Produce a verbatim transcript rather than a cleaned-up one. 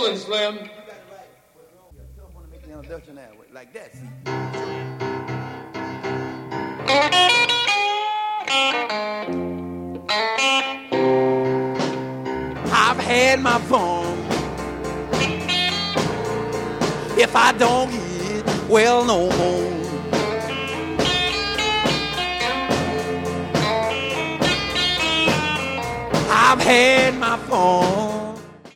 rolling, Slim. Like that, see? I've had my fun. If I don't eat, well, no more. I've had my fun.